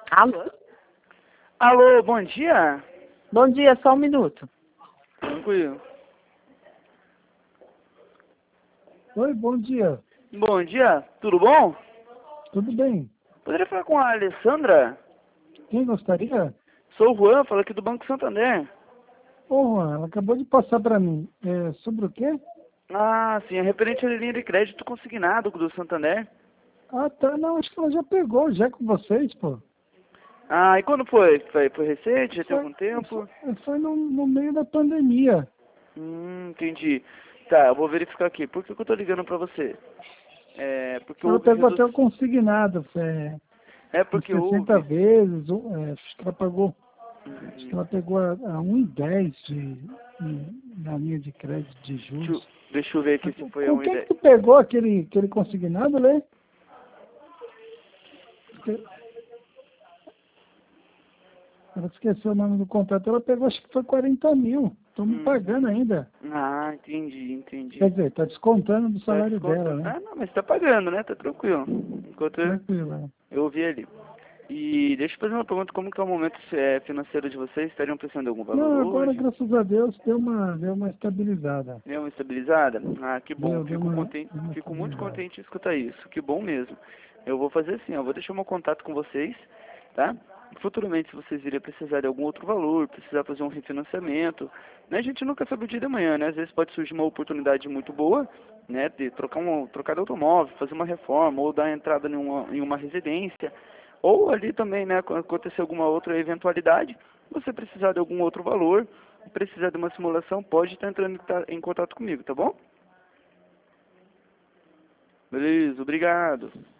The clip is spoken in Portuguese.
Alô? Alô, bom dia? Bom dia, só um minuto. Tranquilo. Oi, bom dia. Bom dia, tudo bom? Tudo bem? Poderia falar com a Alessandra? Quem gostaria? Sou o Juan, falo aqui do Banco Santander. Ô, Juan, ela acabou de passar para mim. É sobre o quê? Ah, sim, é referente à linha de crédito consignado do Santander. Ah, tá. Não, acho que ela já pegou já com vocês, pô. Ah, e quando foi? Foi recente? Já tem Foi, algum tempo? foi no meio da pandemia. Entendi. Tá, eu vou verificar aqui. Por que que eu tô ligando pra você? Porque Ela houve pegou até o redução. consignado, uns Porque 60 houve. vezes. Acho que ela pagou. Acho que Uhum. ela pegou a 1,10 na linha de crédito de Deixa, eu juros. deixa eu ver aqui se foi a Com uma quem que ideia. tu pegou aquele consignado, Lê? Ela esqueceu o nome do contrato. Ela pegou, acho que foi 40 mil. Estão me pagando Uhum. ainda. Ah, entendi. Quer dizer, está descontando do Tá salário dela, descontando. né? Ah, não, mas tá pagando, né? Tá tranquilo. Enquanto Tranquilo, né? eu ouvi ali. E deixa eu fazer uma pergunta, como que é o momento financeiro de vocês? Estariam precisando de algum valor Não, agora, hoje? graças a Deus, deu uma estabilizada. Deu uma estabilizada? Ah, que bom. Deu uma Fico muito estabilizada. contente em escutar isso. Que bom mesmo. Eu vou fazer assim, eu vou deixar meu contato com vocês, tá? Futuramente, se vocês virem precisar de algum outro valor, precisar fazer um refinanciamento, né? A gente nunca sabe o dia de amanhã, né? Às vezes pode surgir uma oportunidade muito boa, né? De trocar de automóvel, fazer uma reforma, ou dar entrada em uma residência, ou ali também, né? Acontecer alguma outra eventualidade, você precisar de algum outro valor, precisar de uma simulação, pode estar entrando em contato comigo, tá bom? Beleza, obrigado.